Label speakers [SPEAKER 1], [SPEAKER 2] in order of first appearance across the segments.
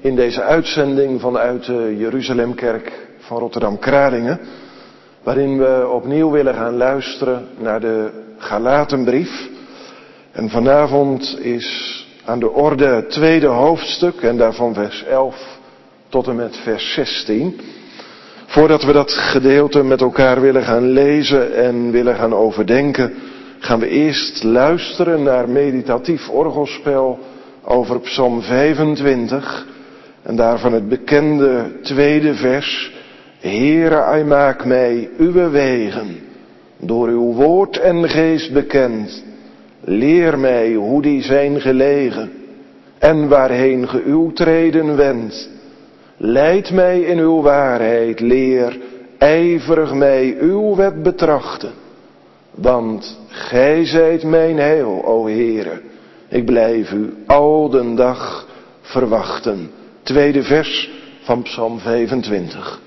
[SPEAKER 1] in deze uitzending vanuit de Jeruzalemkerk van Rotterdam-Kralingen, waarin we opnieuw willen gaan luisteren naar de Galatenbrief. En vanavond is aan de orde het tweede hoofdstuk en daarvan vers 11 tot en met vers 16. Voordat we dat gedeelte met elkaar willen gaan lezen en willen gaan overdenken, gaan we eerst luisteren naar meditatief orgelspel over Psalm 25 en daarvan het bekende tweede vers. Heere, hij maakt mij uw wegen, door uw woord en geest bekend. Leer mij hoe die zijn gelegen en waarheen ge uw treden wendt. Leid mij in uw waarheid, leer ijverig mij uw wet betrachten. Want gij zijt mijn heil, o Heere. Ik blijf u al den dag verwachten. Tweede vers van Psalm 25.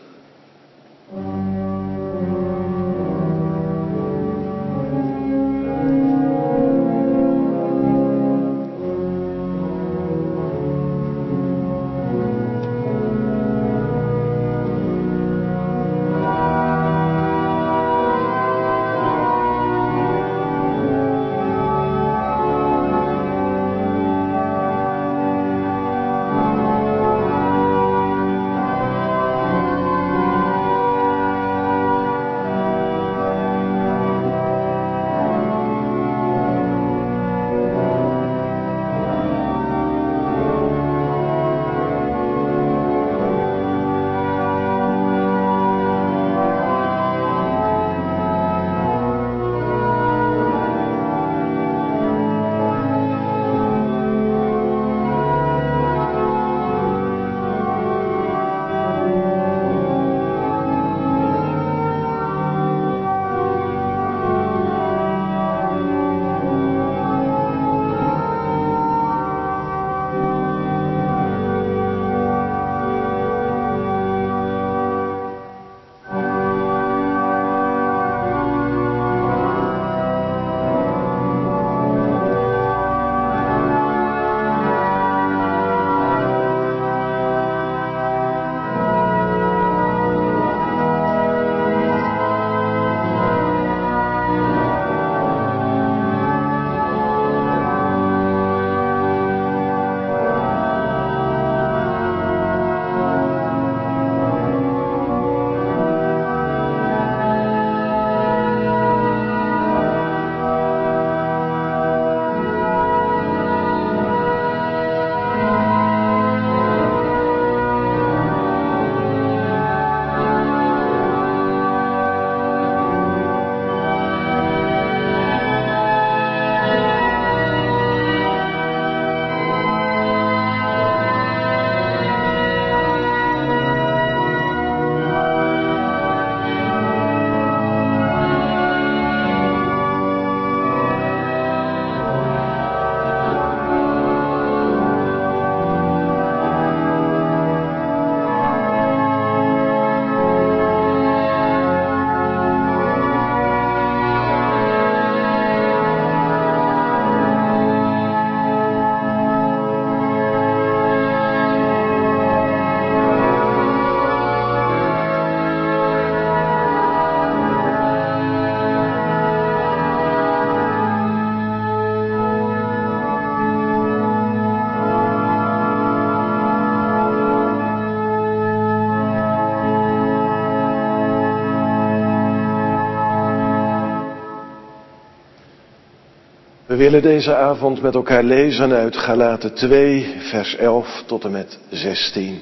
[SPEAKER 1] We willen deze avond met elkaar lezen uit Galaten 2, vers 11 tot en met 16.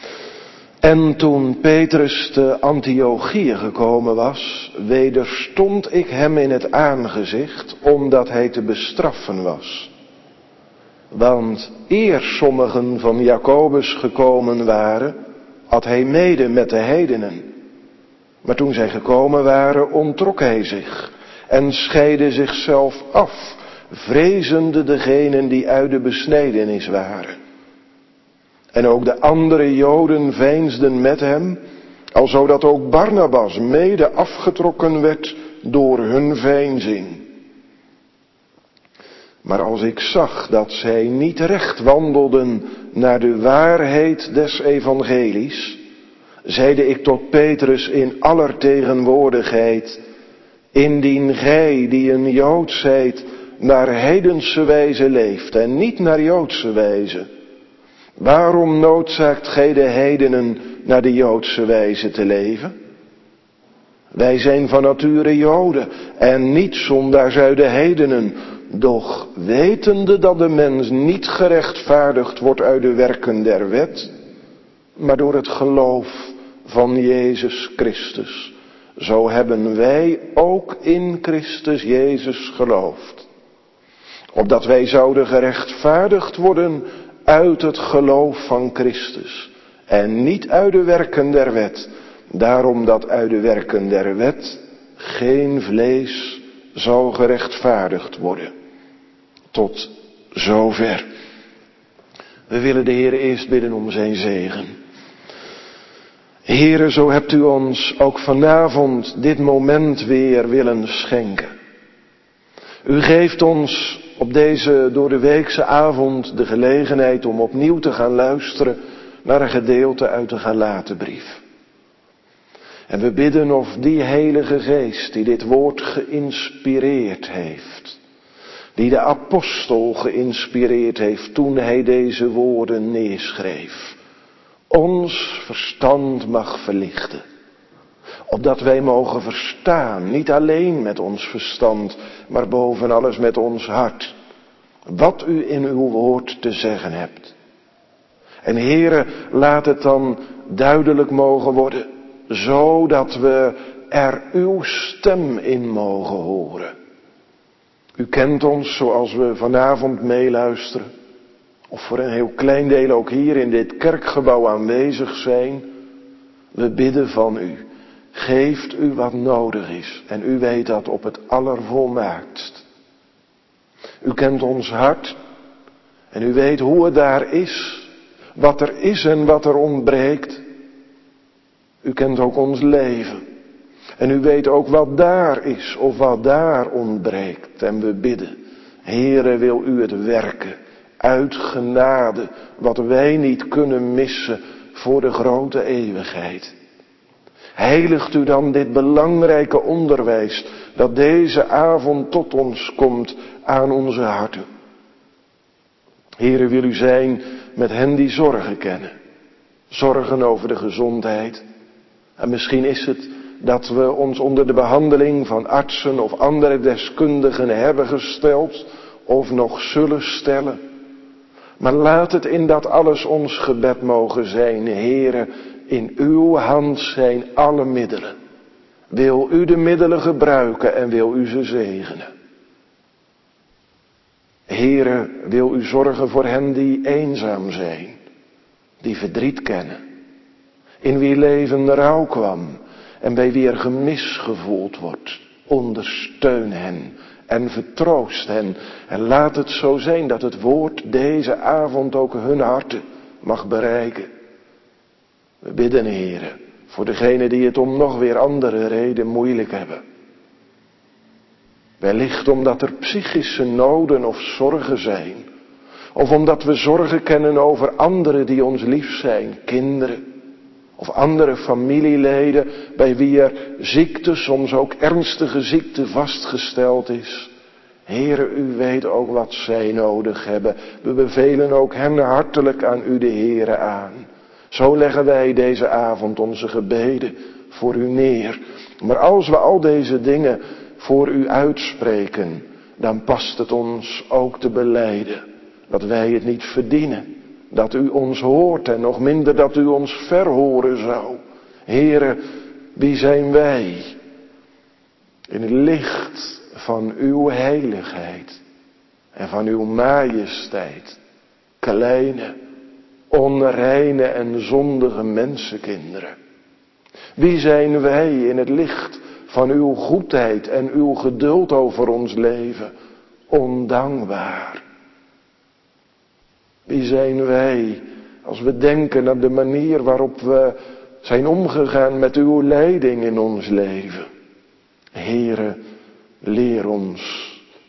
[SPEAKER 1] En toen Petrus te Antiochië gekomen was, wederstond ik hem in het aangezicht, omdat hij te bestraffen was. Want eer sommigen van Jacobus gekomen waren, at hij mede met de heidenen. Maar toen zij gekomen waren, onttrok hij zich en scheidde zichzelf af, vrezende degenen die uit de besnedenis waren. En ook de andere Joden veinsden met hem, alzodat ook Barnabas mede afgetrokken werd door hun veinzing. Maar als ik zag dat zij niet recht wandelden naar de waarheid des evangelies, zeide ik tot Petrus in aller tegenwoordigheid: indien gij die een Jood zijt naar heidense wijze leeft en niet naar Joodse wijze, waarom noodzaakt gij de heidenen naar de Joodse wijze te leven? Wij zijn van nature Joden en niet zondaars uit de heidenen, doch wetende dat de mens niet gerechtvaardigd wordt uit de werken der wet, maar door het geloof van Jezus Christus. Zo hebben wij ook in Christus Jezus geloofd, opdat wij zouden gerechtvaardigd worden uit het geloof van Christus en niet uit de werken der wet, daarom dat uit de werken der wet geen vlees zal gerechtvaardigd worden. Tot zover. We willen de Heer eerst bidden om zijn zegen. Heere, zo hebt u ons ook vanavond dit moment weer willen schenken. U geeft ons op deze doordeweekse avond de gelegenheid om opnieuw te gaan luisteren naar een gedeelte uit de Galatenbrief. En we bidden of die Heilige Geest die dit woord geïnspireerd heeft, die de apostel geïnspireerd heeft toen hij deze woorden neerschreef, ons verstand mag verlichten. Opdat wij mogen verstaan, niet alleen met ons verstand, maar boven alles met ons hart, wat u in uw woord te zeggen hebt. En Heere, laat het dan duidelijk mogen worden, zodat we er uw stem in mogen horen. U kent ons zoals we vanavond meeluisteren, of voor een heel klein deel ook hier in dit kerkgebouw aanwezig zijn. We bidden van u, geeft u wat nodig is en u weet dat op het allervolmaaktst. U kent ons hart en u weet hoe het daar is, wat er is en wat er ontbreekt. U kent ook ons leven en u weet ook wat daar is of wat daar ontbreekt. En we bidden, Heere, wil u het werken uit genade, wat wij niet kunnen missen voor de grote eeuwigheid. Heiligt u dan dit belangrijke onderwijs dat deze avond tot ons komt aan onze harten. Heere, wil u zijn met hen die zorgen kennen. Zorgen over de gezondheid. En misschien is het dat we ons onder de behandeling van artsen of andere deskundigen hebben gesteld of nog zullen stellen. Maar laat het in dat alles ons gebed mogen zijn, Heere, in uw hand zijn alle middelen. Wil u de middelen gebruiken en wil u ze zegenen. Heere, wil u zorgen voor hen die eenzaam zijn, die verdriet kennen, in wie leven rouw kwam en bij wie er gemis gevoeld wordt. Ondersteun hen en vertroost hen en laat het zo zijn dat het woord deze avond ook hun harten mag bereiken. We bidden, Heere, voor degenen die het om nog weer andere reden moeilijk hebben. Wellicht omdat er psychische noden of zorgen zijn. Of omdat we zorgen kennen over anderen die ons lief zijn, kinderen. Of andere familieleden bij wie er ziekte, soms ook ernstige ziekte vastgesteld is. Heere, u weet ook wat zij nodig hebben. We bevelen ook hen hartelijk aan u, de Heere, aan. Zo leggen wij deze avond onze gebeden voor u neer. Maar als we al deze dingen voor u uitspreken, dan past het ons ook te belijden dat wij het niet verdienen. Dat u ons hoort en nog minder dat u ons verhoren zou. Heere, wie zijn wij? In het licht van uw heiligheid en van uw majesteit. Kleine, onreine en zondige mensenkinderen. Wie zijn wij in het licht van uw goedheid en uw geduld over ons leven? Ondankbaar. Wie zijn wij als we denken aan de manier waarop we zijn omgegaan met uw leiding in ons leven? Heere, leer ons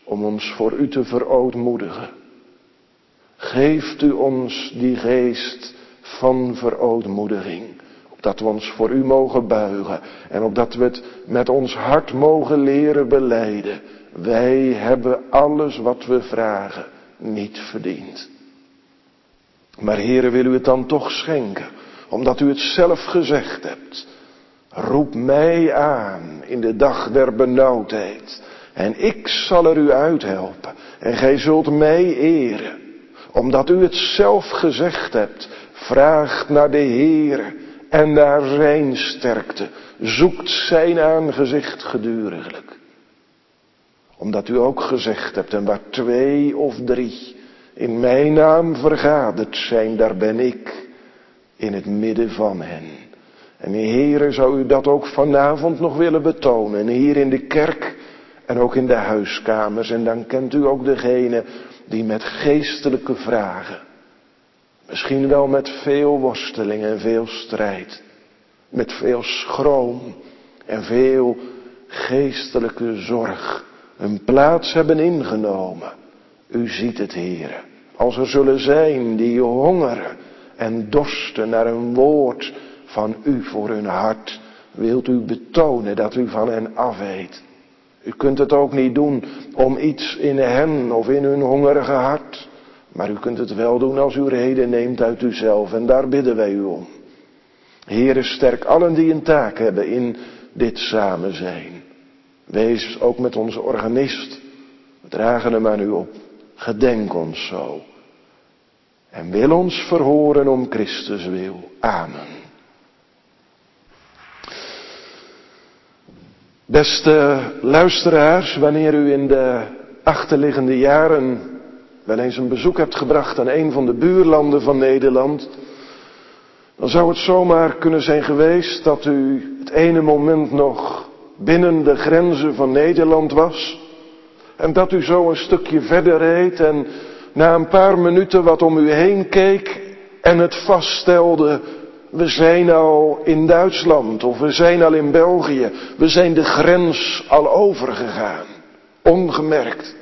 [SPEAKER 1] om ons voor u te verootmoedigen. Geeft u ons die geest van verootmoediging, opdat we ons voor u mogen buigen en opdat we het met ons hart mogen leren belijden. Wij hebben alles wat we vragen niet verdiend. Maar Heere, wil u het dan toch schenken, omdat u het zelf gezegd hebt. Roep mij aan in de dag der benauwdheid en ik zal er u uithelpen en gij zult mij eren. Omdat u het zelf gezegd hebt, vraagt naar de Heere en naar zijn sterkte. Zoekt zijn aangezicht geduriglijk. Omdat u ook gezegd hebt, en waar 2 of 3 in mijn naam vergaderd zijn, daar ben ik in het midden van hen. En Heere, zou u dat ook vanavond nog willen betonen, hier in de kerk en ook in de huiskamers. En dan kent u ook degene die met geestelijke vragen, misschien wel met veel worsteling en veel strijd, met veel schroom en veel geestelijke zorg een plaats hebben ingenomen. U ziet het, Heere, als er zullen zijn die hongeren en dorsten naar een woord van u voor hun hart, wilt u betonen dat u van hen afweet. U kunt het ook niet doen om iets in hen of in hun hongerige hart. Maar u kunt het wel doen als u reden neemt uit uzelf. En daar bidden wij u om. Heere, sterk allen die een taak hebben in dit samen zijn. Wees ook met onze organist. We dragen hem aan u op. Gedenk ons zo. En wil ons verhoren om Christus wil. Amen. Beste luisteraars, wanneer u in de achterliggende jaren wel eens een bezoek hebt gebracht aan een van de buurlanden van Nederland, dan zou het zomaar kunnen zijn geweest dat u het ene moment nog binnen de grenzen van Nederland was en dat u zo een stukje verder reed en na een paar minuten wat om u heen keek en het vaststelde: we zijn al in Duitsland of we zijn al in België. We zijn de grens al overgegaan. Ongemerkt.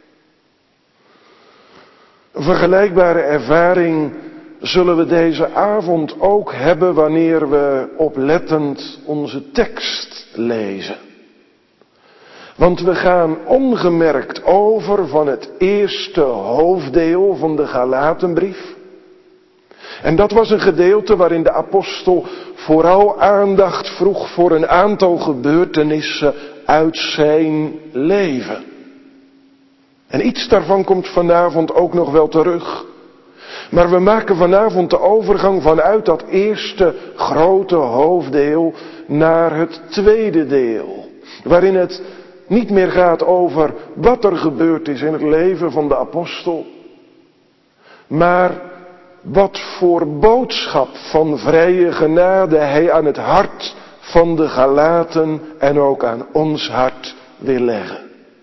[SPEAKER 1] Een vergelijkbare ervaring zullen we deze avond ook hebben wanneer we oplettend onze tekst lezen. Want we gaan ongemerkt over van het eerste hoofddeel van de Galatenbrief. En dat was een gedeelte waarin de apostel vooral aandacht vroeg voor een aantal gebeurtenissen uit zijn leven. En iets daarvan komt vanavond ook nog wel terug. Maar we maken vanavond de overgang vanuit dat eerste grote hoofddeel naar het tweede deel. Waarin het niet meer gaat over wat er gebeurd is in het leven van de apostel. Maar wat voor boodschap van vrije genade hij aan het hart van de Galaten en ook aan ons hart wil leggen.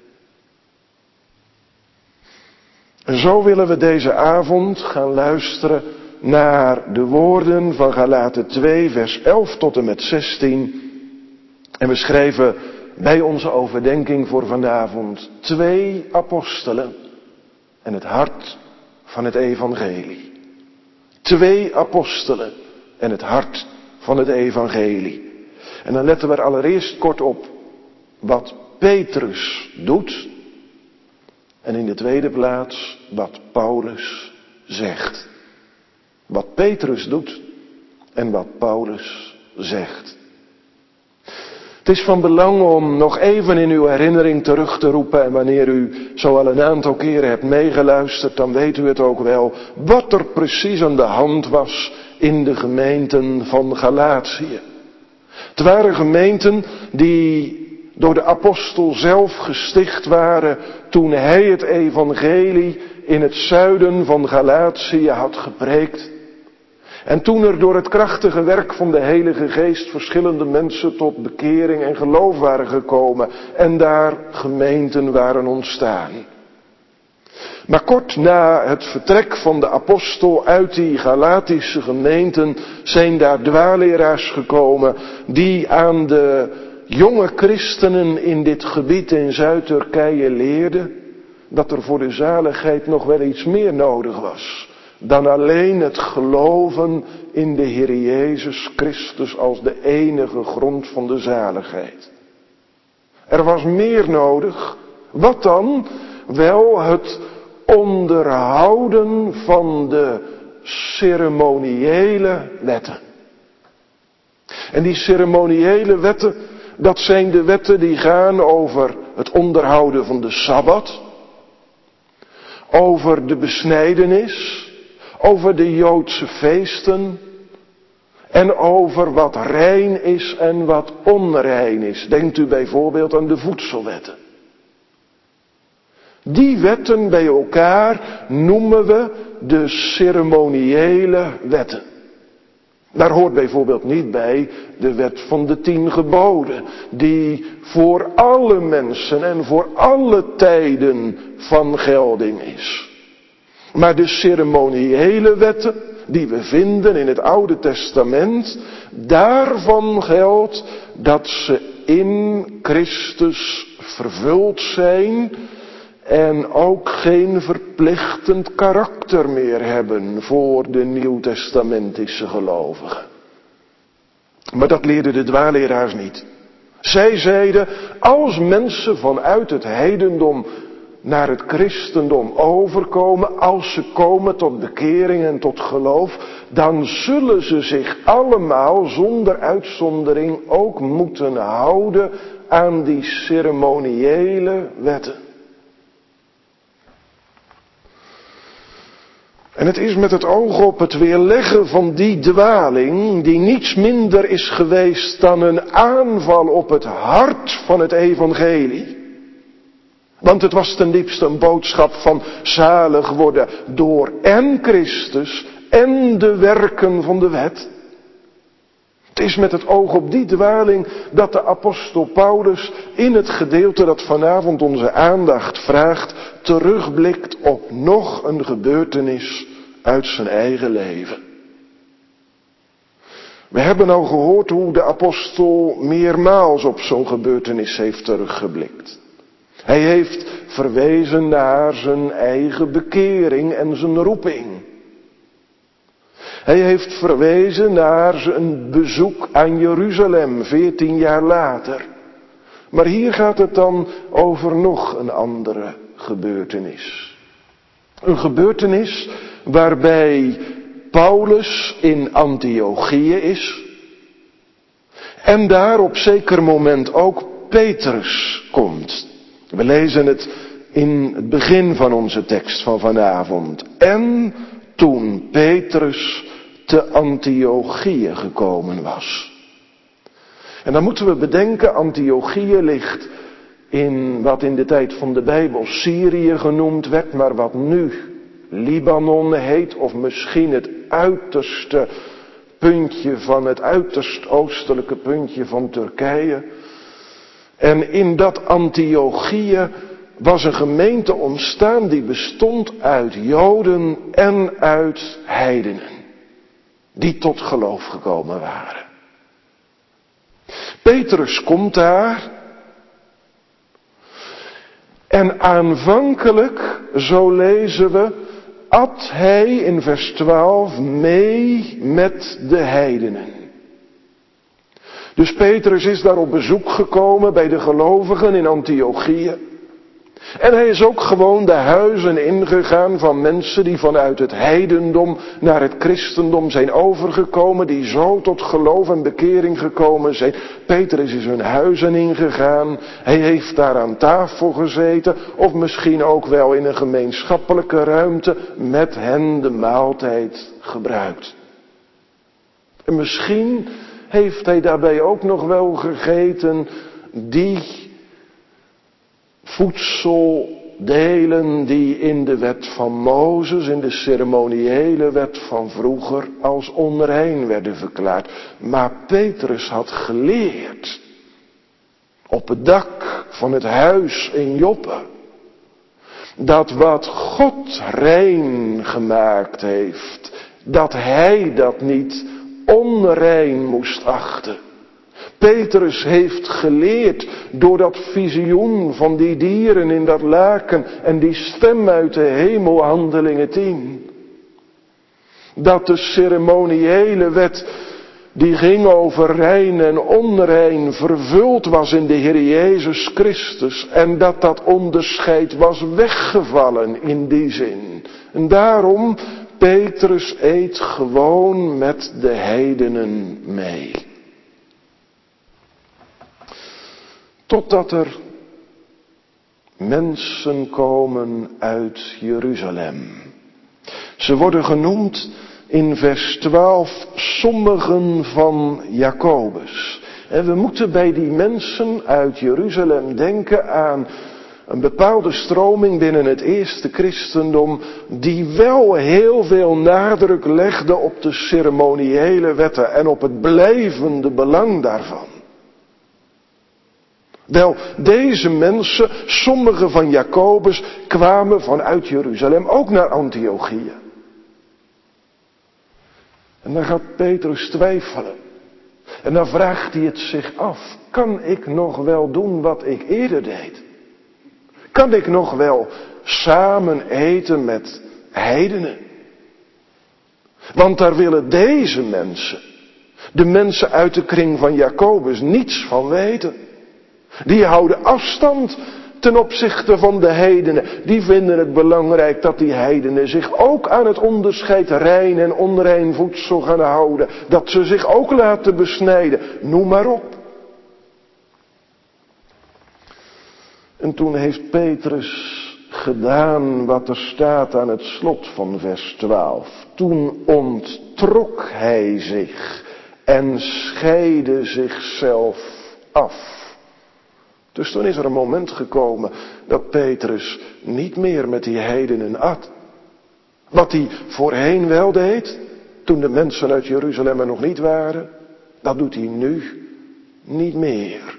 [SPEAKER 1] En zo willen we deze avond gaan luisteren naar de woorden van Galaten 2 vers 11 tot en met 16. En we schrijven bij onze overdenking voor vanavond 2 apostelen en het hart van het evangelie. 2 apostelen en het hart van het evangelie. En dan letten we er allereerst kort op wat Petrus doet. En in de tweede plaats wat Paulus zegt. Wat Petrus doet en wat Paulus zegt. Het is van belang om nog even in uw herinnering terug te roepen, en wanneer u zo al een aantal keren hebt meegeluisterd, dan weet u het ook wel, wat er precies aan de hand was in de gemeenten van Galatië. Het waren gemeenten die door de apostel zelf gesticht waren toen hij het evangelie in het zuiden van Galatië had gepreekt. En toen er door het krachtige werk van de Heilige Geest verschillende mensen tot bekering en geloof waren gekomen en daar gemeenten waren ontstaan. Maar kort na het vertrek van de apostel uit die Galatische gemeenten zijn daar dwaaleraars gekomen die aan de jonge christenen in dit gebied in Zuid-Turkije leerden dat er voor de zaligheid nog wel iets meer nodig was dan alleen het geloven in de Heer Jezus Christus als de enige grond van de zaligheid. Er was meer nodig. Wat dan? Wel het onderhouden van de ceremoniële wetten. En die ceremoniële wetten, dat zijn de wetten die gaan over het onderhouden van de Sabbat, over de besnijdenis, over de Joodse feesten en over wat rein is en wat onrein is. Denkt u bijvoorbeeld aan de voedselwetten. Die wetten bij elkaar noemen we de ceremoniële wetten. Daar hoort bijvoorbeeld niet bij de wet van de 10 geboden, die voor alle mensen en voor alle tijden van gelding is. Maar de ceremoniële wetten, die we vinden in het Oude Testament, daarvan geldt dat ze in Christus vervuld zijn en ook geen verplichtend karakter meer hebben voor de nieuwtestamentische gelovigen. Maar dat leerden de dwaaleraars niet. Zij zeiden, als mensen vanuit het heidendom naar het christendom overkomen, als ze komen tot bekering en tot geloof, dan zullen ze zich allemaal zonder uitzondering ook moeten houden aan die ceremoniële wetten. En het is met het oog op het weerleggen van die dwaling, die niets minder is geweest dan een aanval op het hart van het evangelie. Want het was ten diepste een boodschap van zalig worden door en Christus en de werken van de wet. Het is met het oog op die dwaling dat de apostel Paulus in het gedeelte dat vanavond onze aandacht vraagt, terugblikt op nog een gebeurtenis uit zijn eigen leven. We hebben al gehoord hoe de apostel meermaals op zo'n gebeurtenis heeft teruggeblikt. Hij heeft verwezen naar zijn eigen bekering en zijn roeping. Hij heeft verwezen naar zijn bezoek aan Jeruzalem 14 jaar later. Maar hier gaat het dan over nog een andere gebeurtenis. Een gebeurtenis waarbij Paulus in Antiochië is. En daar op zeker moment ook Petrus komt. We lezen het in het begin van onze tekst van vanavond. En toen Petrus te Antiochië gekomen was. En dan moeten we bedenken, Antiochië ligt in wat in de tijd van de Bijbel Syrië genoemd werd, maar wat nu Libanon heet, of misschien het uiterste puntje van het uiterst oostelijke puntje van Turkije. En in dat Antiochië was een gemeente ontstaan die bestond uit Joden en uit heidenen. Die tot geloof gekomen waren. Petrus komt daar. En aanvankelijk, zo lezen we, at hij in vers 12 mee met de heidenen. Dus Petrus is daar op bezoek gekomen bij de gelovigen in Antiochië. En hij is ook gewoon de huizen ingegaan van mensen die vanuit het heidendom naar het christendom zijn overgekomen, die zo tot geloof en bekering gekomen zijn. Petrus is hun huizen ingegaan, hij heeft daar aan tafel gezeten, of misschien ook wel in een gemeenschappelijke ruimte met hen de maaltijd gebruikt. En misschien heeft hij daarbij ook nog wel gegeten die voedseldelen die in de wet van Mozes, in de ceremoniële wet van vroeger, als onrein werden verklaard. Maar Petrus had geleerd op het dak van het huis in Joppe, dat wat God rein gemaakt heeft, dat hij dat niet onrein moest achten. Petrus heeft geleerd door dat visioen van die dieren in dat laken en die stem uit de hemel, Handelingen 10. Dat de ceremoniële wet die ging over rein en onrein vervuld was in de Heer Jezus Christus en dat dat onderscheid was weggevallen in die zin. En daarom, Petrus eet gewoon met de heidenen mee. Totdat er mensen komen uit Jeruzalem. Ze worden genoemd in vers 12 sommigen van Jacobus. En we moeten bij die mensen uit Jeruzalem denken aan een bepaalde stroming binnen het eerste christendom die wel heel veel nadruk legde op de ceremoniële wetten en op het blijvende belang daarvan. Wel, deze mensen, sommigen van Jacobus, kwamen vanuit Jeruzalem ook naar Antiochië. En dan gaat Petrus twijfelen. En dan vraagt hij het zich af. Kan ik nog wel doen wat ik eerder deed? Kan ik nog wel samen eten met heidenen? Want daar willen deze mensen, de mensen uit de kring van Jacobus, niets van weten. Die houden afstand ten opzichte van de heidenen. Die vinden het belangrijk dat die heidenen zich ook aan het onderscheid rein en onrein voedsel gaan houden. Dat ze zich ook laten besnijden. Noem maar op. En toen heeft Petrus gedaan wat er staat aan het slot van vers 12. Toen onttrok hij zich en scheidde zichzelf af. Dus toen is er een moment gekomen dat Petrus niet meer met die heidenen at. Wat hij voorheen wel deed, toen de mensen uit Jeruzalem er nog niet waren, dat doet hij nu niet meer.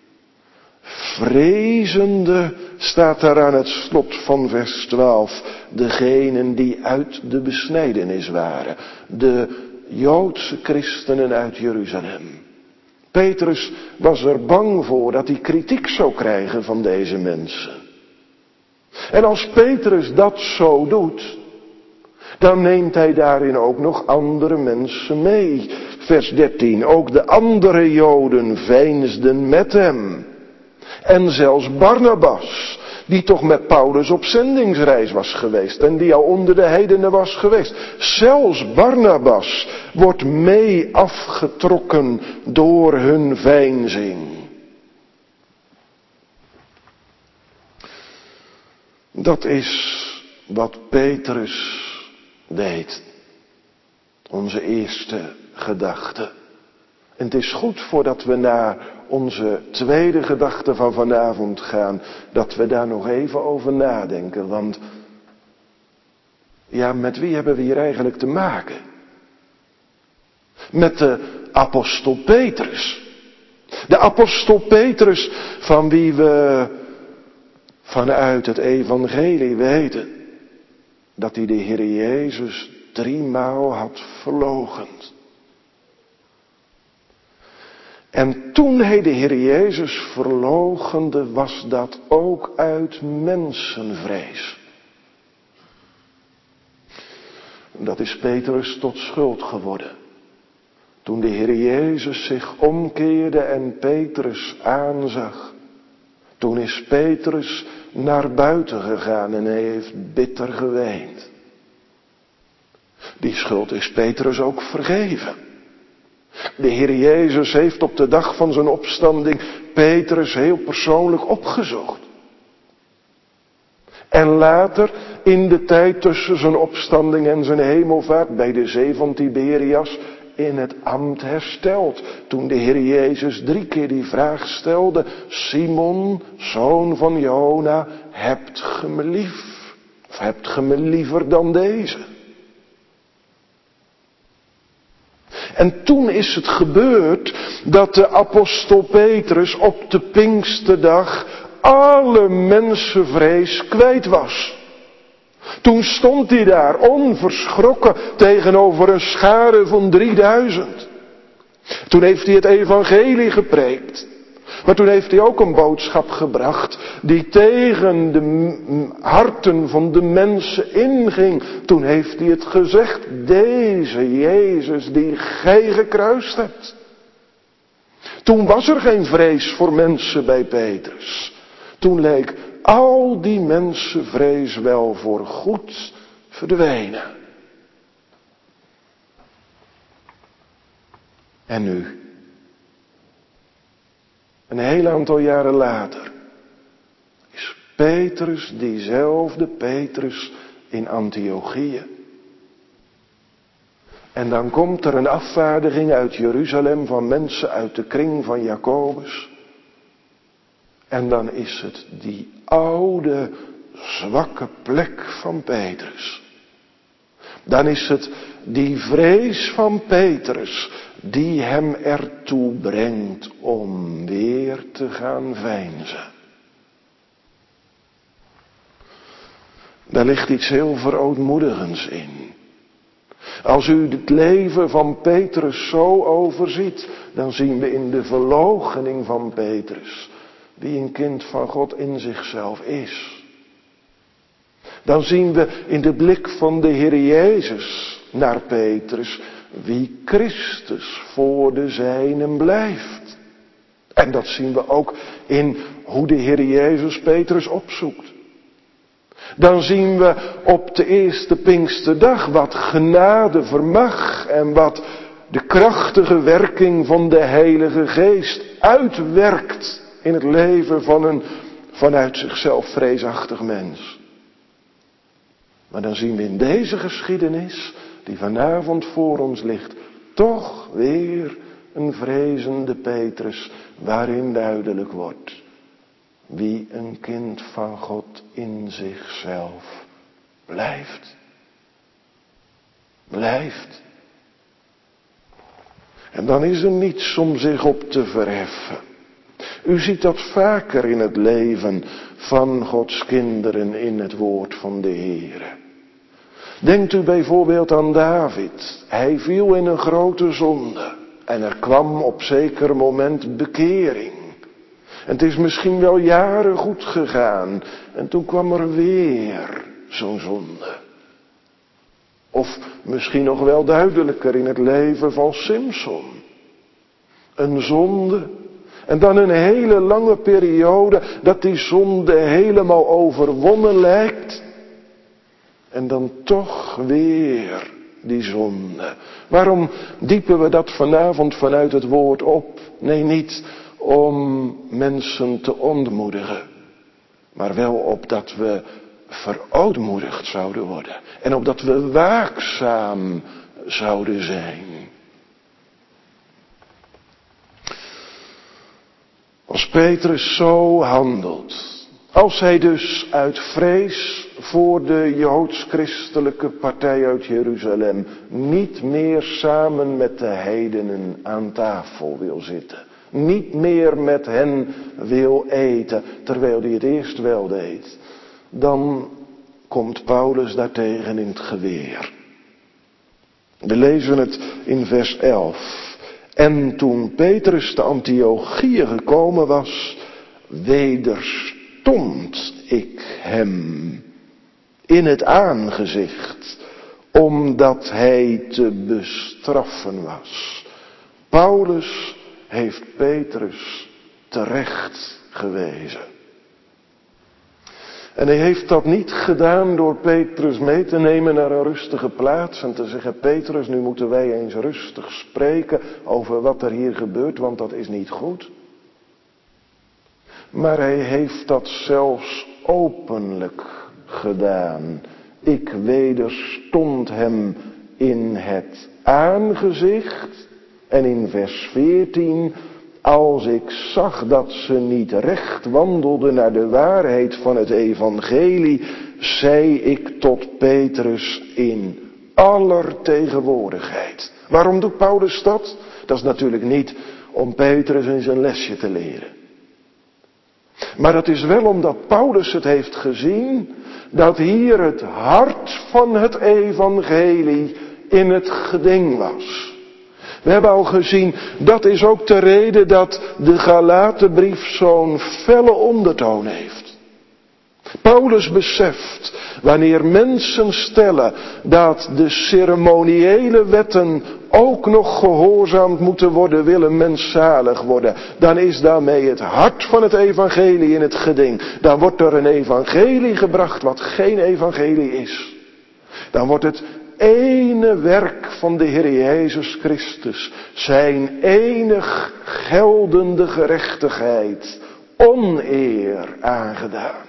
[SPEAKER 1] Vrezende staat daar aan het slot van vers 12, degenen die uit de besnijdenis waren, de Joodse christenen uit Jeruzalem. Petrus was er bang voor dat hij kritiek zou krijgen van deze mensen. En als Petrus dat zo doet, dan neemt hij daarin ook nog andere mensen mee. Vers 13, ook de andere Joden veinsden met hem. En zelfs Barnabas, die toch met Paulus op zendingsreis was geweest en die al onder de heidenen was geweest. Zelfs Barnabas wordt mee afgetrokken door hun veinzing. Dat is wat Petrus deed. Onze eerste gedachte. En het is goed voordat we naar onze tweede gedachte van vanavond gaan, dat we daar nog even over nadenken. Want ja, met wie hebben we hier eigenlijk te maken? Met de apostel Petrus. De apostel Petrus van wie we vanuit het evangelie weten dat hij de Heer Jezus 3 maal had verloochend. En toen hij de Heer Jezus verloochende, was dat ook uit mensenvrees. Dat is Petrus tot schuld geworden. Toen de Heer Jezus zich omkeerde en Petrus aanzag, toen is Petrus naar buiten gegaan en hij heeft bitter geweend. Die schuld is Petrus ook vergeven. De Heer Jezus heeft op de dag van zijn opstanding Petrus heel persoonlijk opgezocht. En later, in de tijd tussen zijn opstanding en zijn hemelvaart, bij de zee van Tiberias, in het ambt hersteld. Toen de Heer Jezus 3 keer die vraag stelde: Simon, zoon van Jona, hebt ge me lief? Of hebt ge me liever dan deze? En toen is het gebeurd dat de apostel Petrus op de Pinksterdag alle mensenvrees kwijt was. Toen stond hij daar onverschrokken tegenover een schare van 3000. Toen heeft hij het evangelie gepreekt. Maar toen heeft hij ook een boodschap gebracht die tegen de harten van de mensen inging. Toen heeft hij het gezegd, deze Jezus die gij gekruist hebt. Toen was er geen vrees voor mensen bij Petrus. Toen leek al die mensenvrees wel voor goed verdwenen. En nu? Een heel aantal jaren later is Petrus, diezelfde Petrus in Antiochië. En dan komt er een afvaardiging uit Jeruzalem van mensen uit de kring van Jacobus. En dan is het die oude, zwakke plek van Petrus. Dan is het die vrees van Petrus die hem ertoe brengt om weer te gaan veinzen. Daar ligt iets heel verootmoedigends in. Als u het leven van Petrus zo overziet, dan zien we in de verloochening van Petrus wie een kind van God in zichzelf is. Dan zien we in de blik van de Heer Jezus naar Petrus wie Christus voor de zijnen blijft. En dat zien we ook in hoe de Heer Jezus Petrus opzoekt. Dan zien we op de eerste Pinksterdag wat genade vermag en wat de krachtige werking van de Heilige Geest uitwerkt in het leven van een vanuit zichzelf vreesachtig mens. Maar dan zien we in deze geschiedenis, die vanavond voor ons ligt, toch weer een vrezende Petrus, waarin duidelijk wordt wie een kind van God in zichzelf blijft. Blijft. En dan is er niets om zich op te verheffen. U ziet dat vaker in het leven van Gods kinderen in het woord van de Heere. Denkt u bijvoorbeeld aan David. Hij viel in een grote zonde. En er kwam op zeker moment bekering. En het is misschien wel jaren goed gegaan. En toen kwam er weer zo'n zonde. Of misschien nog wel duidelijker in het leven van Simson. Een zonde. En dan een hele lange periode dat die zonde helemaal overwonnen lijkt. En dan toch weer die zonde. Waarom diepen we dat vanavond vanuit het woord op? Nee, niet om mensen te ontmoedigen. Maar wel opdat we verootmoedigd zouden worden. En opdat we waakzaam zouden zijn. Als Petrus zo handelt. Als hij dus uit vrees voor de joods-christelijke partij uit Jeruzalem niet meer samen met de heidenen aan tafel wil zitten. Niet meer met hen wil eten, terwijl hij het eerst wel deed. Dan komt Paulus daartegen in het geweer. We lezen het in vers 11. En toen Petrus te Antiochië gekomen was, wederstond ik hem in het aangezicht, omdat hij te bestraffen was. Paulus heeft Petrus terecht gewezen. En hij heeft dat niet gedaan door Petrus mee te nemen naar een rustige plaats en te zeggen, Petrus, nu moeten wij eens rustig spreken over wat er hier gebeurt, want dat is niet goed. Maar hij heeft dat zelfs openlijk gedaan. Ik wederstond hem in het aangezicht. En in vers 14, als ik zag dat ze niet recht wandelden naar de waarheid van het evangelie, zei ik tot Petrus in aller tegenwoordigheid. Waarom doet Paulus dat? Dat is natuurlijk niet om Petrus in zijn lesje te leren. Maar dat is wel omdat Paulus het heeft gezien, dat hier het hart van het evangelie in het geding was. We hebben al gezien, dat is ook de reden dat de Galatenbrief zo'n felle ondertoon heeft. Paulus beseft, wanneer mensen stellen dat de ceremoniële wetten ook nog gehoorzaamd moeten worden, wil een mens zalig worden. Dan is daarmee het hart van het evangelie in het geding. Dan wordt er een evangelie gebracht wat geen evangelie is. Dan wordt het ene werk van de Heer Jezus Christus, zijn enig geldende gerechtigheid, oneer aangedaan.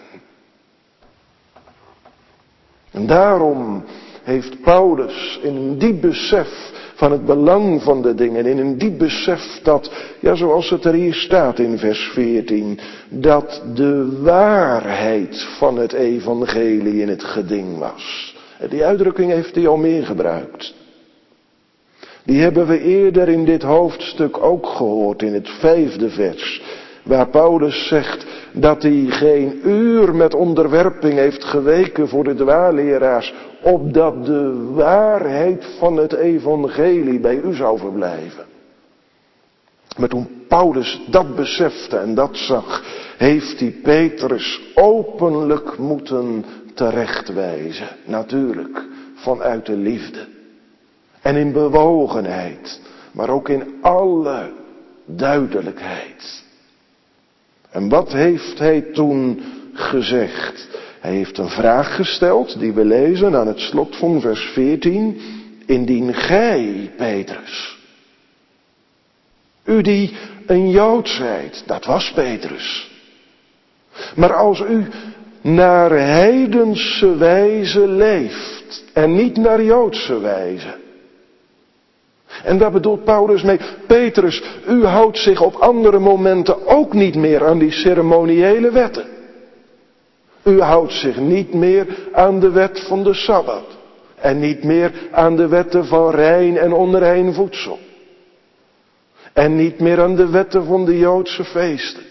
[SPEAKER 1] En daarom heeft Paulus in een diep besef van het belang van de dingen, in een diep besef dat, ja, zoals het er hier staat in vers 14, dat de waarheid van het evangelie in het geding was. En die uitdrukking heeft hij al meer gebruikt. Die hebben we eerder in dit hoofdstuk ook gehoord, in het 5e vers, waar Paulus zegt dat hij geen uur met onderwerping heeft geweken voor de dwaalleraars, opdat de waarheid van het evangelie bij u zou verblijven. Maar toen Paulus dat besefte en dat zag, heeft hij Petrus openlijk moeten terechtwijzen. Natuurlijk, vanuit de liefde. En in bewogenheid, maar ook in alle duidelijkheid. En wat heeft hij toen gezegd? Hij heeft een vraag gesteld, die we lezen aan het slot van vers 14. Indien gij, Petrus, u die een Jood zijt, dat was Petrus. Maar als u naar heidense wijze leeft en niet naar Joodse wijze. En daar bedoelt Paulus mee, Petrus, u houdt zich op andere momenten ook niet meer aan die ceremoniële wetten. U houdt zich niet meer aan de wet van de Sabbat. En niet meer aan de wetten van rein en onrein voedsel. En niet meer aan de wetten van de Joodse feesten.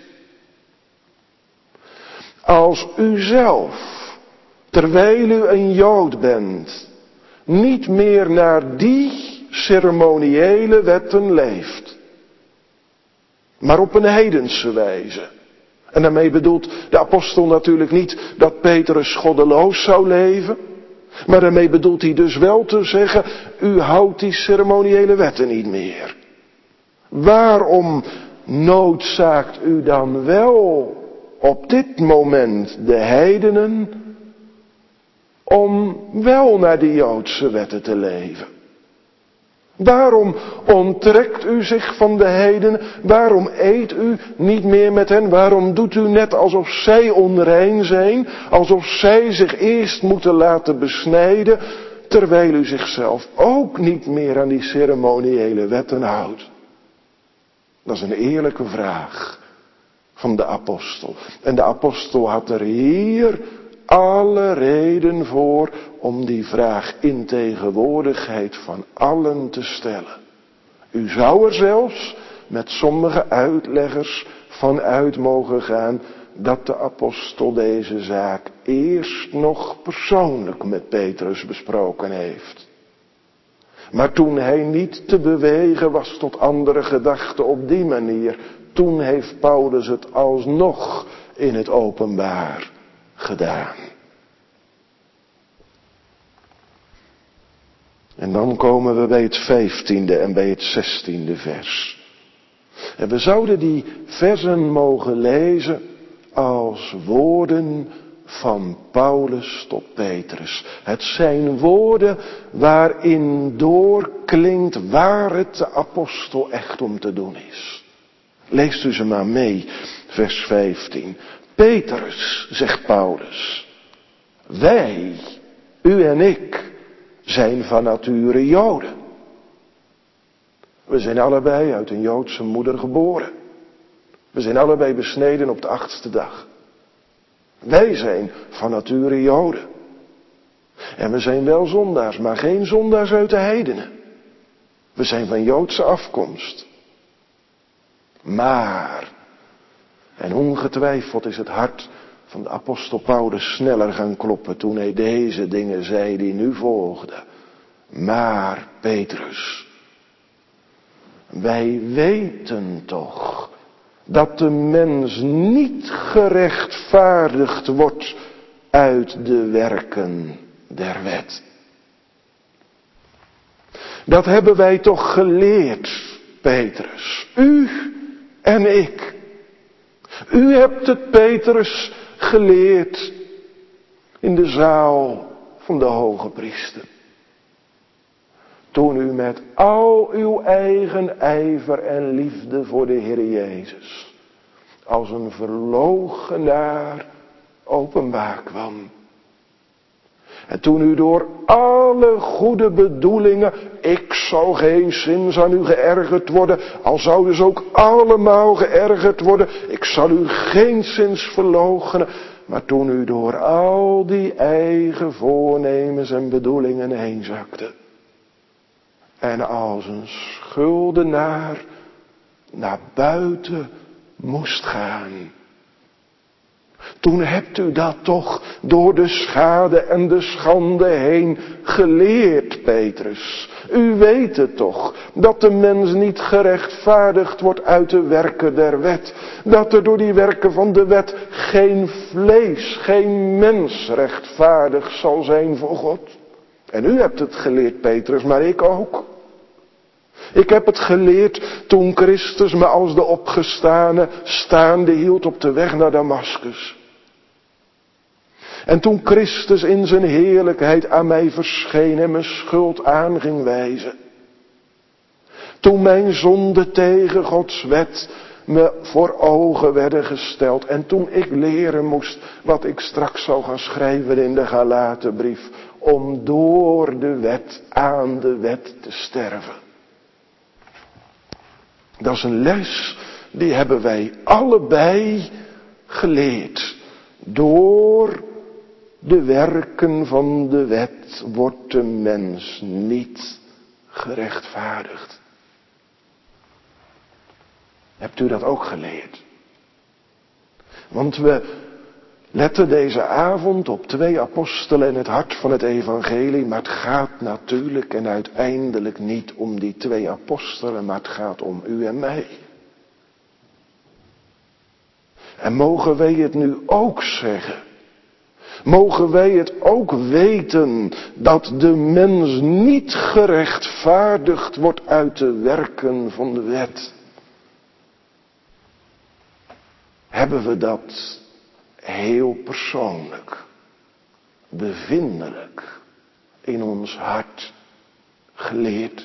[SPEAKER 1] Als u zelf, terwijl u een Jood bent, niet meer naar die ceremoniële wetten leeft, maar op een heidense wijze. En daarmee bedoelt de apostel natuurlijk niet dat Petrus goddeloos zou leven, maar daarmee bedoelt hij dus wel te zeggen, u houdt die ceremoniële wetten niet meer. Waarom noodzaakt u dan wel op dit moment de heidenen om wel naar die Joodse wetten te leven? Waarom onttrekt u zich van de heidenen? Waarom eet u niet meer met hen? Waarom doet u net alsof zij onrein zijn? Alsof zij zich eerst moeten laten besnijden, terwijl u zichzelf ook niet meer aan die ceremoniële wetten houdt? Dat is een eerlijke vraag van de apostel. En de apostel had er hier alle reden voor om die vraag in tegenwoordigheid van allen te stellen. U zou er zelfs met sommige uitleggers van uit mogen gaan dat de apostel deze zaak eerst nog persoonlijk met Petrus besproken heeft. Maar toen hij niet te bewegen was tot andere gedachten op die manier, toen heeft Paulus het alsnog in het openbaar gedaan. En dan komen we bij het 15e en bij het 16e vers. En we zouden die versen mogen lezen als woorden van Paulus tot Petrus. Het zijn woorden waarin doorklinkt waar het de apostel echt om te doen is. Leest u ze maar mee, vers 15. Petrus, zegt Paulus, wij, u en ik, zijn van nature Joden. We zijn allebei uit een Joodse moeder geboren. We zijn allebei besneden op de 8e dag. Wij zijn van nature Joden. En we zijn wel zondaars, maar geen zondaars uit de heidenen. We zijn van Joodse afkomst. Maar, en ongetwijfeld is het hart van de apostel Paulus sneller gaan kloppen toen hij deze dingen zei die nu volgden. Maar Petrus, wij weten toch dat de mens niet gerechtvaardigd wordt uit de werken der wet. Dat hebben wij toch geleerd, Petrus. U en ik. U hebt het, Petrus, geleerd in de zaal van de hoge priester. Toen u met al uw eigen ijver en liefde voor de Heer Jezus als een verloochenaar openbaar kwam. En toen u door alle goede bedoelingen, ik zal geen zins aan u geërgerd worden, al zouden ze ook allemaal geërgerd worden, ik zal u geen zins verloochenen. Maar toen u door al die eigen voornemens en bedoelingen heen zakte en als een schuldenaar naar buiten moest gaan. Toen hebt u dat toch door de schade en de schande heen geleerd, Petrus. U weet het toch, dat de mens niet gerechtvaardigd wordt uit de werken der wet. Dat er door die werken van de wet geen vlees, geen mens rechtvaardig zal zijn voor God. En u hebt het geleerd, Petrus, maar ik ook. Ik heb het geleerd toen Christus me als de opgestane staande hield op de weg naar Damaskus. En toen Christus in zijn heerlijkheid aan mij verscheen en mijn schuld aan ging wijzen. Toen mijn zonden tegen Gods wet me voor ogen werden gesteld. En toen ik leren moest wat ik straks zou gaan schrijven in de Galatenbrief. Om door de wet aan de wet te sterven. Dat is een les die hebben wij allebei geleerd. Door de werken van de wet wordt de mens niet gerechtvaardigd. Hebt u dat ook geleerd? Want we letten deze avond op 2 apostelen in het hart van het evangelie. Maar het gaat natuurlijk en uiteindelijk niet om die 2 apostelen, maar het gaat om u en mij. En mogen wij het nu ook zeggen? Mogen wij het ook weten dat de mens niet gerechtvaardigd wordt uit de werken van de wet? Hebben we dat heel persoonlijk, bevindelijk in ons hart geleerd?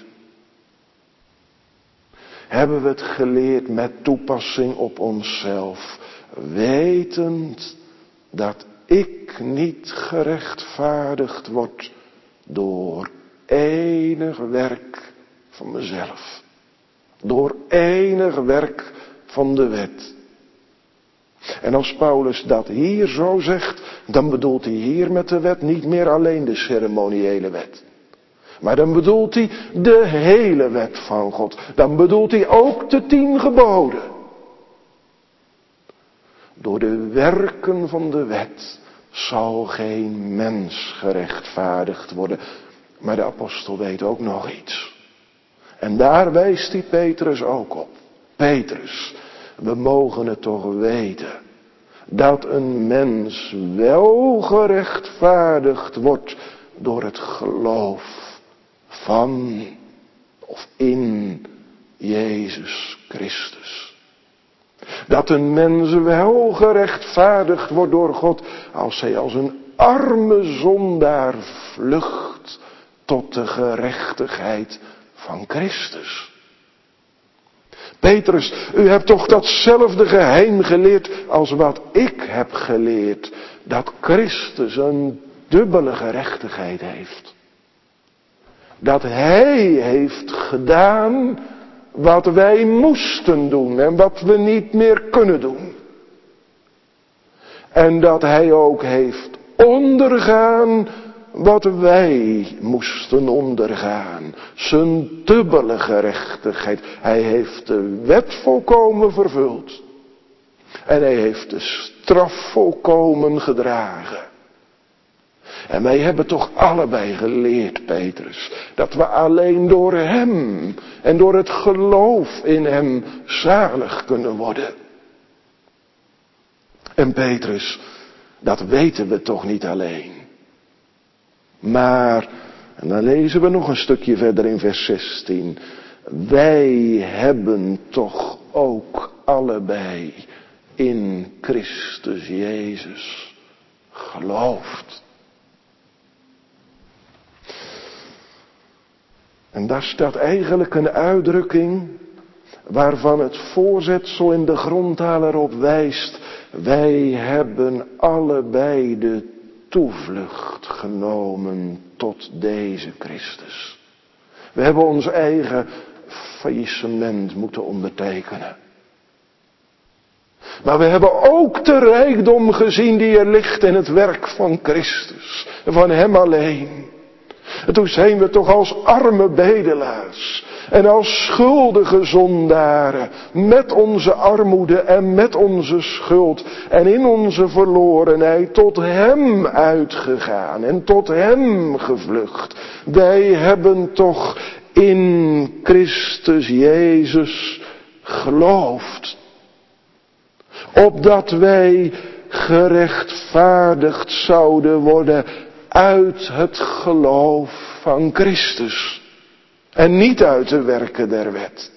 [SPEAKER 1] Hebben we het geleerd met toepassing op onszelf, wetend dat ik niet gerechtvaardigd word door enig werk van mezelf, door enig werk van de wet? En als Paulus dat hier zo zegt, dan bedoelt hij hier met de wet niet meer alleen de ceremoniële wet. Maar dan bedoelt hij de hele wet van God. Dan bedoelt hij ook de 10 geboden. Door de werken van de wet zal geen mens gerechtvaardigd worden. Maar de apostel weet ook nog iets. En daar wijst hij Petrus ook op. Petrus, we mogen het toch weten dat een mens wel gerechtvaardigd wordt door het geloof van of in Jezus Christus. Dat een mens wel gerechtvaardigd wordt door God als hij als een arme zondaar vlucht tot de gerechtigheid van Christus. Petrus, u hebt toch datzelfde geheim geleerd als wat ik heb geleerd. Dat Christus een dubbele gerechtigheid heeft. Dat hij heeft gedaan wat wij moesten doen en wat we niet meer kunnen doen. En dat hij ook heeft ondergaan wat wij moesten ondergaan. Zijn dubbele gerechtigheid. Hij heeft de wet volkomen vervuld. En hij heeft de straf volkomen gedragen. En wij hebben toch allebei geleerd, Petrus, dat we alleen door hem en door het geloof in hem zalig kunnen worden. En Petrus, dat weten we toch niet alleen. Maar, en dan lezen we nog een stukje verder in vers 16. Wij hebben toch ook allebei in Christus Jezus geloofd. En daar staat eigenlijk een uitdrukking waarvan het voorzetsel in de grondtaal erop wijst. Wij hebben allebei de toevlucht genomen tot deze Christus. We hebben ons eigen faillissement moeten ondertekenen. Maar we hebben ook de rijkdom gezien die er ligt in het werk van Christus. Van hem alleen. En toen zijn we toch als arme bedelaars en als schuldige zondaren met onze armoede en met onze schuld en in onze verlorenheid tot hem uitgegaan en tot hem gevlucht. Wij hebben toch in Christus Jezus geloofd. Opdat wij gerechtvaardigd zouden worden uit het geloof van Christus. En niet uit de werken der wet.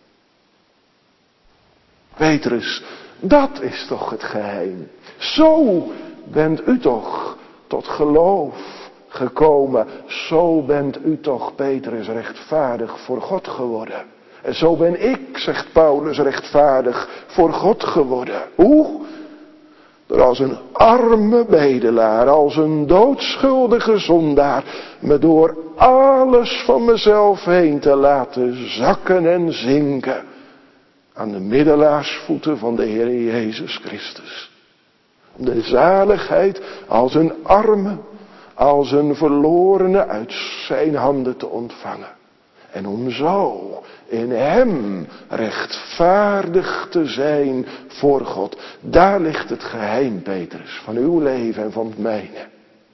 [SPEAKER 1] Petrus, dat is toch het geheim. Zo bent u toch tot geloof gekomen. Zo bent u toch, Petrus, rechtvaardig voor God geworden. En zo ben ik, zegt Paulus, rechtvaardig voor God geworden. Hoe? Door als een arme bedelaar, als een doodschuldige zondaar, me door alles van mezelf heen te laten zakken en zinken aan de middelaarsvoeten van de Heer Jezus Christus. De zaligheid als een arme, als een verlorene uit zijn handen te ontvangen. En om zo in hem rechtvaardig te zijn voor God. Daar ligt het geheim, Petrus, van uw leven en van het mijne.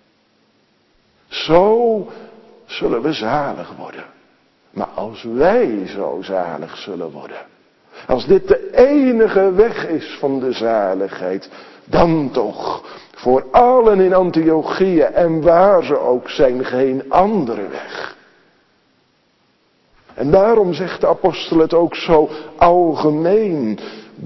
[SPEAKER 1] Zo zullen we zalig worden. Maar als wij zo zalig zullen worden, als dit de enige weg is van de zaligheid, dan toch voor allen in Antiochië en waar ze ook zijn geen andere weg. En daarom zegt de apostel het ook zo algemeen.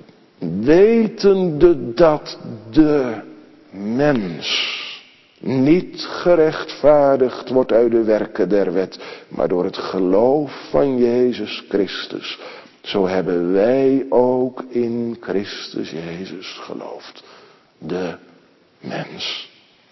[SPEAKER 1] Wetende dat de mens niet gerechtvaardigd wordt uit de werken der wet, maar door het geloof van Jezus Christus. Zo hebben wij ook in Christus Jezus geloofd. De mens.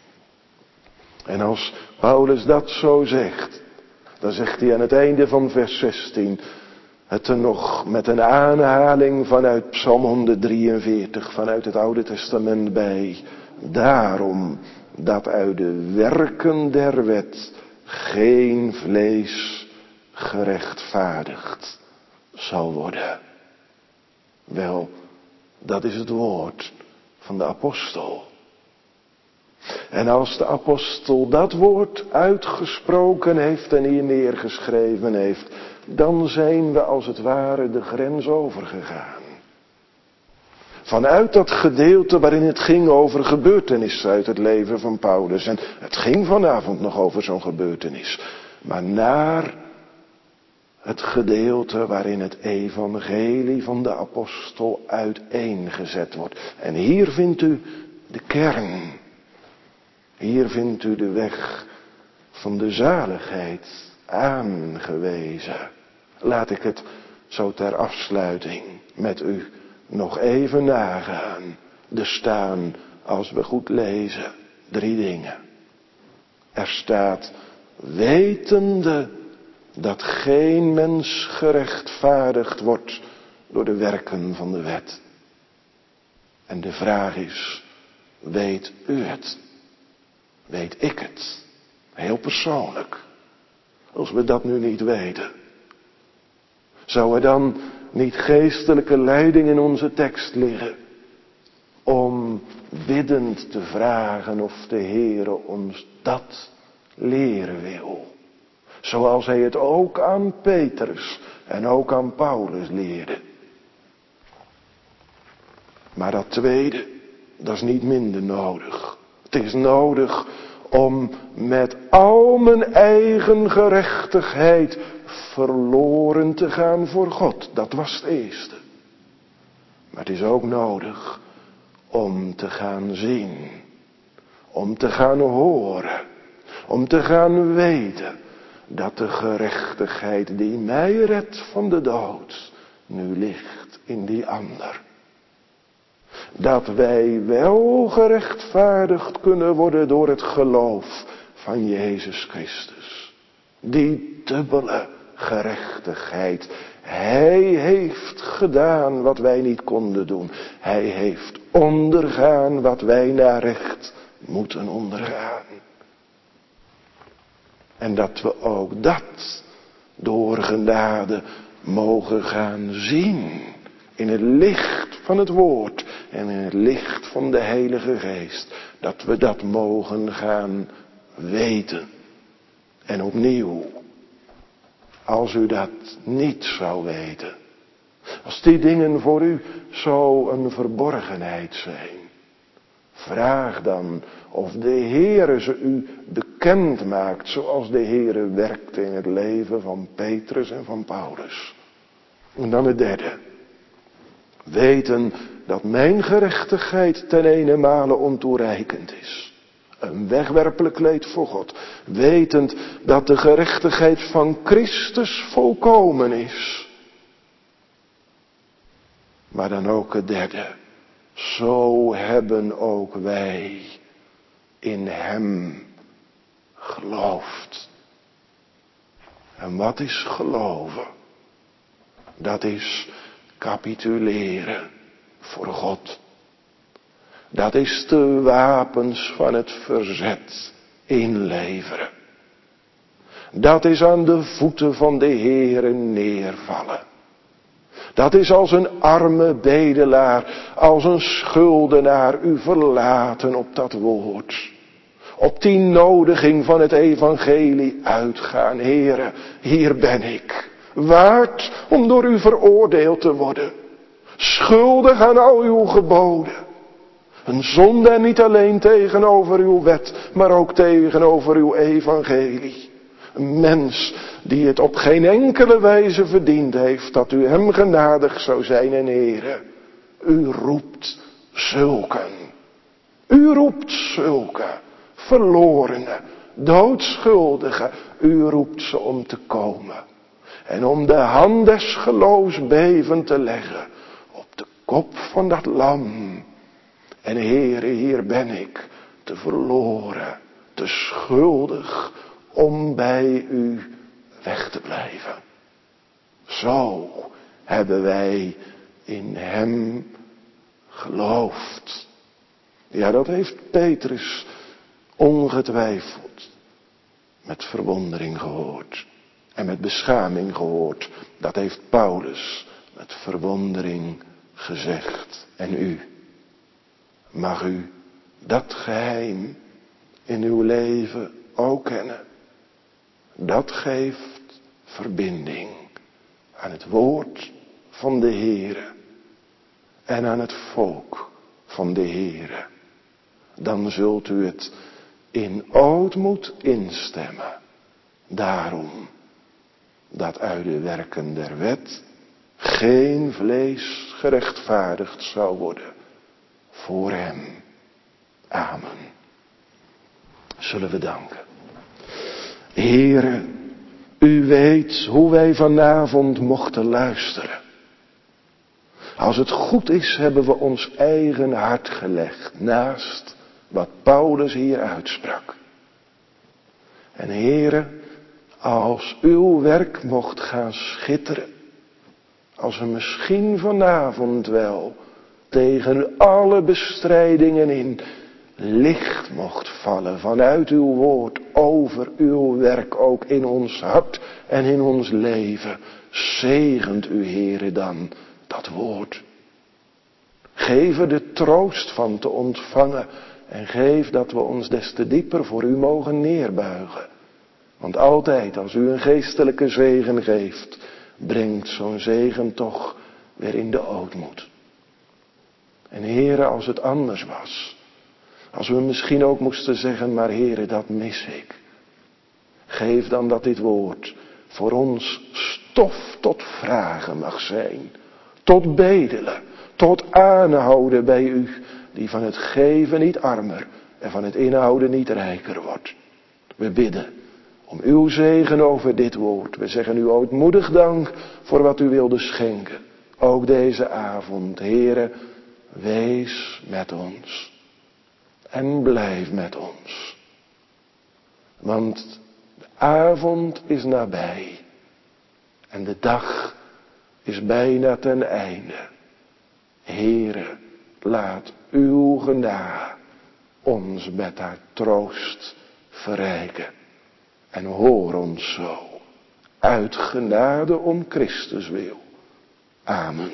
[SPEAKER 1] En als Paulus dat zo zegt, dan zegt hij aan het einde van vers 16, het er nog met een aanhaling vanuit Psalm 143, vanuit het Oude Testament bij. Daarom dat uit de werken der wet geen vlees gerechtvaardigd zal worden. Wel, dat is het woord van de apostel. En als de apostel dat woord uitgesproken heeft en hier neergeschreven heeft, dan zijn we als het ware de grens overgegaan. Vanuit dat gedeelte waarin het ging over gebeurtenissen uit het leven van Paulus. En het ging vanavond nog over zo'n gebeurtenis. Maar naar het gedeelte waarin het evangelie van de apostel uiteengezet wordt. En hier vindt u de kern. Hier vindt u de weg van de zaligheid aangewezen. Laat ik het zo ter afsluiting met u nog even nagaan. Er staan, als we goed lezen, 3 dingen. Er staat, wetende dat geen mens gerechtvaardigd wordt door de werken van de wet. En de vraag is, weet u het? Weet ik het? Heel persoonlijk. Als we dat nu niet weten. Zou er dan niet geestelijke leiding in onze tekst liggen? om biddend te vragen of de Heere ons dat leren wil. Zoals hij het ook aan Petrus en ook aan Paulus leerde. Maar dat tweede, dat is niet minder nodig. Het is nodig om met al mijn eigen gerechtigheid verloren te gaan voor God. Dat was het eerste. Maar het is ook nodig om te gaan zien. Om te gaan horen. Om te gaan weten dat de gerechtigheid die mij redt van de dood nu ligt in die ander. Dat wij wel gerechtvaardigd kunnen worden door het geloof van Jezus Christus. Die dubbele gerechtigheid. Hij heeft gedaan wat wij niet konden doen. Hij heeft ondergaan wat wij naar recht moeten ondergaan. En dat we ook dat door genade mogen gaan zien. In het licht van het woord en in het licht van de Heilige Geest. Dat we dat mogen gaan weten. En opnieuw, als u dat niet zou weten. Als die dingen voor u zo een verborgenheid zijn. Vraag dan of de Heere ze u bekend maakt. Zoals de Heere werkte in het leven van Petrus en van Paulus. En dan het derde. Weten dat mijn gerechtigheid ten enemale ontoereikend is. Een wegwerpelijk kleed voor God. Wetend dat de gerechtigheid van Christus volkomen is. Maar dan ook het derde. Zo hebben ook wij in hem geloofd. En wat is geloven? Dat is capituleren voor God. Dat is de wapens van het verzet inleveren. Dat is aan de voeten van de Heere neervallen. Dat is als een arme bedelaar, als een schuldenaar u verlaten op dat woord. Op die nodiging van het evangelie uitgaan. Heere, hier ben ik. Waard om door u veroordeeld te worden. Schuldig aan al uw geboden. Een zonde en niet alleen tegenover uw wet, maar ook tegenover uw evangelie. Een mens die het op geen enkele wijze verdiend heeft dat u hem genadig zou zijn en Heere. U roept zulken. U roept zulken. Verlorenen, doodschuldigen. U roept ze om te komen. En om de hand des geloofs bevend te leggen op de kop van dat lam. En Heere, hier ben ik, te verloren, te schuldig om bij u weg te blijven. Zo hebben wij in hem geloofd. Ja, dat heeft Petrus ongetwijfeld met verwondering gehoord. En met beschaming gehoord. Dat heeft Paulus met verwondering gezegd. En u, mag u dat geheim in uw leven ook kennen. Dat geeft verbinding aan het woord van de Heere en aan het volk van de Heere. Dan zult u het in ootmoed instemmen. Daarom dat uit de werken der wet geen vlees gerechtvaardigd zou worden voor hem. Amen. Zullen we danken. Heere, u weet hoe wij vanavond mochten luisteren. Als het goed is, hebben we ons eigen hart gelegd naast wat Paulus hier uitsprak. En Heere, als uw werk mocht gaan schitteren, als er misschien vanavond wel tegen alle bestrijdingen in licht mocht vallen vanuit uw woord over uw werk ook in ons hart en in ons leven, zegent u Heere dan dat woord. geef er de troost van te ontvangen. En geef dat we ons des te dieper voor u mogen neerbuigen. Want altijd als u een geestelijke zegen geeft, brengt zo'n zegen toch weer in de ootmoed. En Heere, als het anders was, als we misschien ook moesten zeggen, maar Heere, dat mis ik. Geef dan dat dit woord voor ons stof tot vragen mag zijn. Tot bedelen, tot aanhouden bij u, die van het geven niet armer en van het inhouden niet rijker wordt. We bidden om uw zegen over dit woord. We zeggen u ootmoedig dank voor wat u wilde schenken. Ook deze avond, Heere, wees met ons. En blijf met ons. Want de avond is nabij. En de dag is bijna ten einde. Heere, laat uw genade ons met haar troost verrijken. En hoor ons zo. Uit genade om Christus wil. Amen.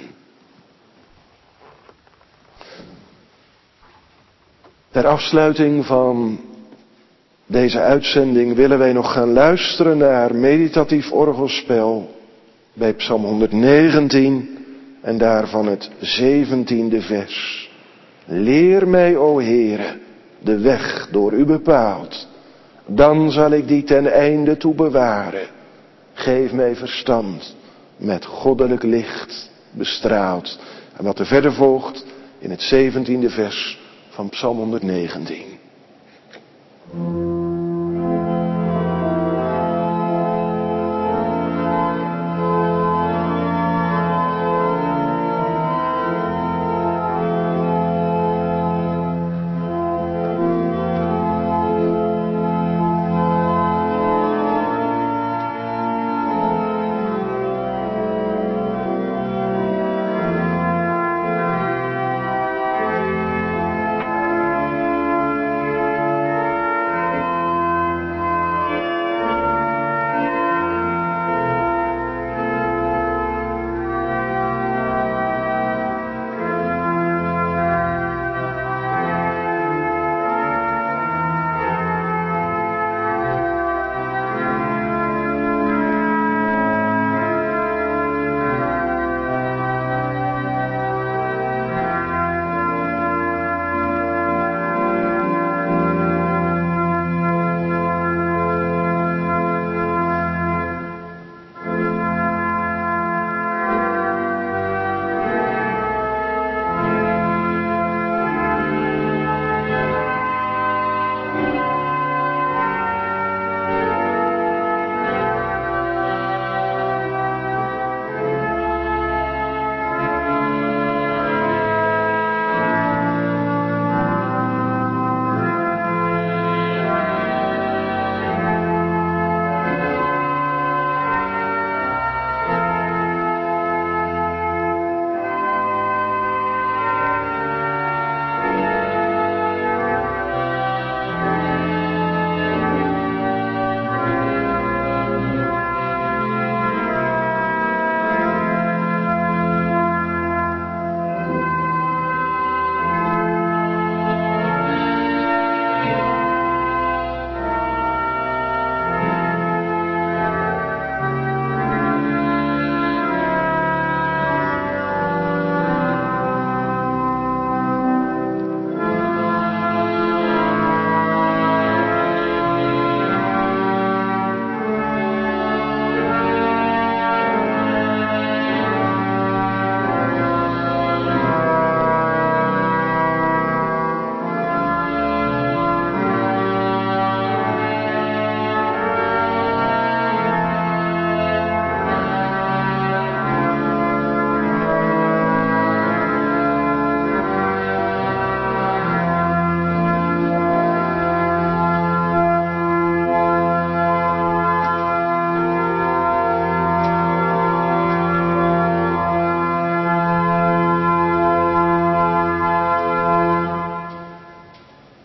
[SPEAKER 1] Ter afsluiting van deze uitzending willen wij nog gaan luisteren naar meditatief orgelspel bij Psalm 119 en daarvan het 17e vers. Leer mij, o Heere, de weg door u bepaald, dan zal ik die ten einde toe bewaren. Geef mij verstand, met goddelijk licht bestraald. En wat er verder volgt in het 17e vers van Psalm 119.